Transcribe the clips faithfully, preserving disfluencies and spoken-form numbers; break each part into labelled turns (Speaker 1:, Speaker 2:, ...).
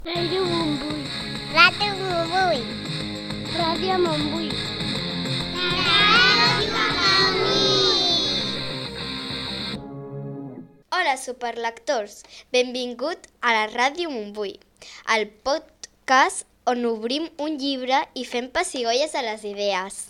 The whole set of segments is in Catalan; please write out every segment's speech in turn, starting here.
Speaker 1: Ràdio Montbui.
Speaker 2: Ràdio Montbui.
Speaker 1: Ràdio Montbui.
Speaker 2: Ràdio Montbui.
Speaker 3: Hola, superlectors! Benvingut a la Ràdio Montbui, el podcast on obrim un llibre i fem pessigolles a les idees.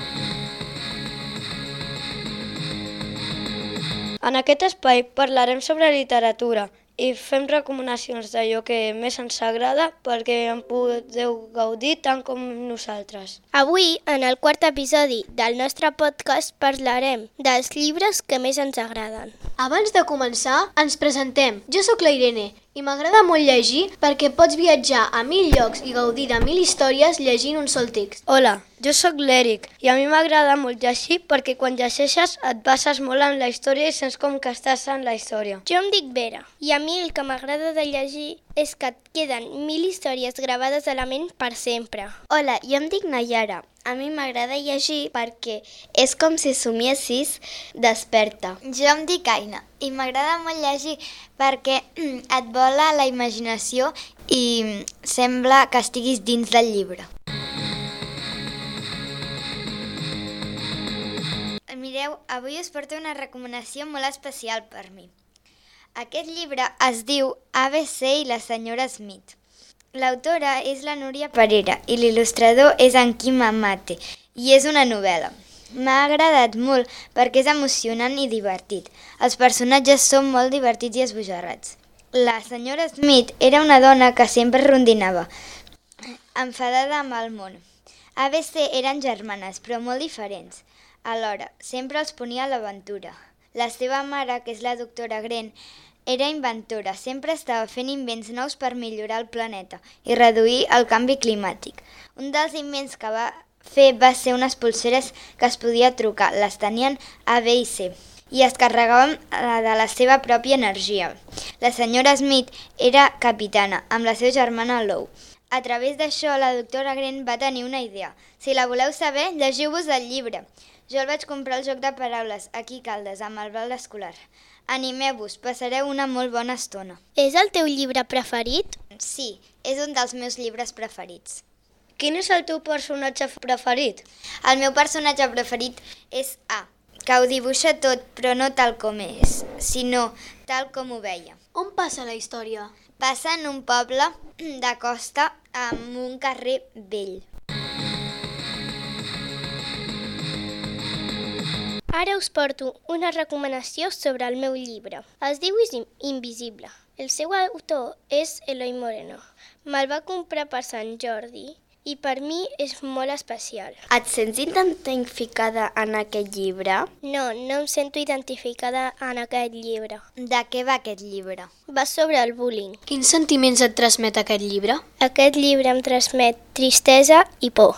Speaker 3: En aquest espai parlarem sobre literatura i fem recomanacions d'allò que més ens agrada perquè en podeu gaudir tant com nosaltres.
Speaker 1: Avui, en el quart episodi del nostre podcast, parlarem dels llibres que més ens agraden.
Speaker 4: Abans de començar, ens presentem. Jo sóc la Irene i m'agrada molt llegir perquè pots viatjar a mil llocs i gaudir de mil històries llegint un sol text.
Speaker 3: Hola, jo sóc l'Eric i a mi m'agrada molt llegir perquè quan llegeixes et bases molt en la història i sents com que estàs en la història.
Speaker 1: Jo em dic Vera i a mi el que m'agrada de llegir és que et queden mil històries gravades a la ment per sempre.
Speaker 3: Hola, jo em dic Nayara. A mi m'agrada llegir perquè és com si somiessis desperta.
Speaker 5: Jo em dic Aina i m'agrada molt llegir perquè et vola la imaginació i sembla que estiguis dins del llibre. Mireu, avui us porto una recomanació molt especial per mi. Aquest llibre es diu A B C i la senyora Smith. L'autora és la Núria Parera i l'il·lustrador és en Quim Amate i és una novel·la. M'ha agradat molt perquè és emocionant i divertit. Els personatges són molt divertits i esbojarrats. La senyora Smith era una dona que sempre rondinava, enfadada amb el món. A B C eren germanes, però molt diferents. Alhora, sempre els ponia a l'aventura. La seva mare, que és la doctora Gren, era inventora, sempre estava fent invents nous per millorar el planeta i reduir el canvi climàtic. Un dels invents que va fer va ser unes pulseres que es podia trucar, les tenien A, B i C, i es carregaven de la seva pròpia energia. La senyora Smith era capitana, amb la seva germana Lou. A través d'això, la doctora Gren va tenir una idea. Si la voleu saber, llegiu-vos el llibre. Jo el vaig comprar al joc de paraules, aquí a Caldes, amb el val escolar. Animeu-vos, passareu una molt bona estona.
Speaker 1: És el teu llibre preferit?
Speaker 5: Sí, és un dels meus llibres preferits.
Speaker 3: Quin és el teu personatge preferit?
Speaker 5: El meu personatge preferit és A, que ho dibuixa tot, però no tal com és, sinó tal com ho veia.
Speaker 4: On passa la història?
Speaker 5: Passa en un poble de costa amb un carrer vell.
Speaker 1: Ara us porto una recomanació sobre el meu llibre. Es diu Invisible. El seu autor és Eloi Moreno. Me'l va comprar per Sant Jordi i per mi és molt especial.
Speaker 3: Et sents identificada en aquest llibre?
Speaker 1: No, no em sento identificada en aquest llibre.
Speaker 5: De què va aquest llibre?
Speaker 1: Va sobre el bullying.
Speaker 4: Quins sentiments et transmet aquest llibre?
Speaker 1: Aquest llibre em transmet tristesa i por.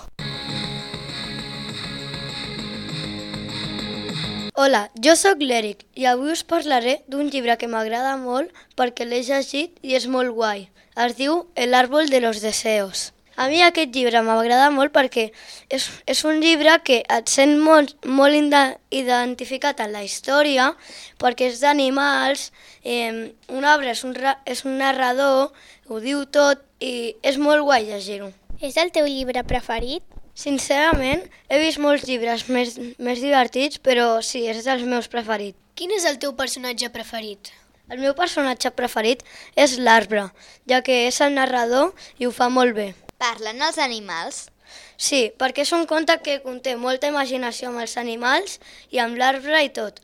Speaker 3: Hola, jo sóc l'Eric i avui us parlaré d'un llibre que m'agrada molt perquè l'he llegit i és molt guai. Es diu El árbol de los deseos. A mi aquest llibre m'agrada molt perquè és, és un llibre que et sent molt, molt identificat en la història perquè és d'animals, eh, un arbre és un, és un narrador, ho diu tot i és molt guai llegir-ho.
Speaker 1: És el teu llibre preferit?
Speaker 3: Sincerament, he vist molts llibres més, més divertits, però sí, és dels meus preferits.
Speaker 4: Quin és el teu personatge preferit?
Speaker 3: El meu personatge preferit és l'arbre, ja que és el narrador i ho fa molt bé.
Speaker 5: Parlen els animals?
Speaker 3: Sí, perquè és un conte que conté molta imaginació amb els animals i amb l'arbre i tot.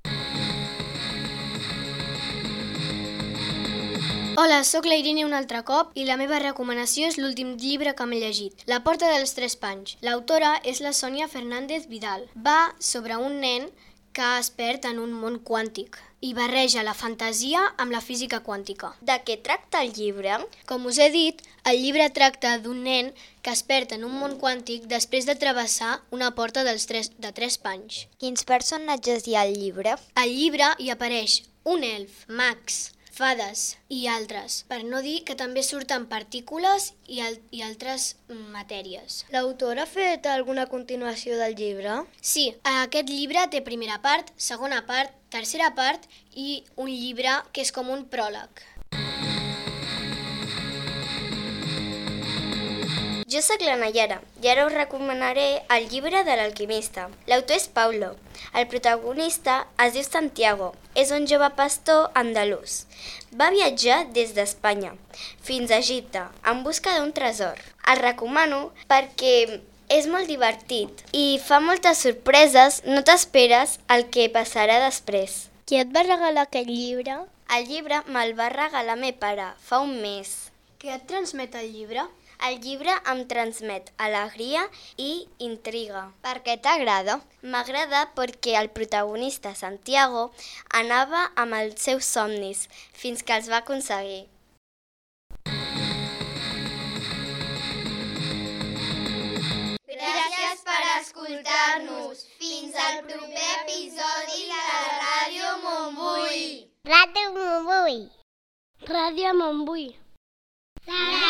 Speaker 4: Hola, sóc la Irene un altre cop i la meva recomanació és l'últim llibre que m'he llegit, La porta dels tres panys. L'autora és la Sònia Fernández Vidal. Va sobre un nen que es perd en un món quàntic i barreja la fantasia amb la física quàntica.
Speaker 3: De què tracta el llibre?
Speaker 4: Com us he dit, el llibre tracta d'un nen que es perd en un món quàntic després de travessar una porta dels tres, de tres panys.
Speaker 5: Quins personatges hi ha al llibre?
Speaker 4: Al llibre hi apareix un elf, mags, fades i altres, per no dir que també surten partícules i, al i altres matèries.
Speaker 3: L'autora ha fet alguna continuació del llibre?
Speaker 4: Sí, aquest llibre té primera part, segona part, tercera part i un llibre que és com un pròleg.
Speaker 6: Jo sóc la Nayara i ara us recomanaré el llibre de l'alquimista. L'autor és Paulo. El protagonista es diu Santiago. És un jove pastor andalús. Va viatjar des d'Espanya fins a Egipte en busca d'un tresor. El recomano perquè és molt divertit i fa moltes sorpreses, no t'esperes el que passarà després.
Speaker 1: Qui et va regalar aquest llibre?
Speaker 6: El llibre me'l va regalar meu pare fa un mes.
Speaker 4: Què et transmet el llibre?
Speaker 6: El llibre em transmet alegria i intriga.
Speaker 5: Per què t'agrada?
Speaker 6: M'agrada perquè el protagonista, Santiago, anava amb els seus somnis fins que els va aconseguir.
Speaker 2: Gràcies per escoltar-nos. Fins al proper episodi de la Ràdio Montbui.
Speaker 1: Ràdio Montbui. Ràdio Montbui.
Speaker 2: La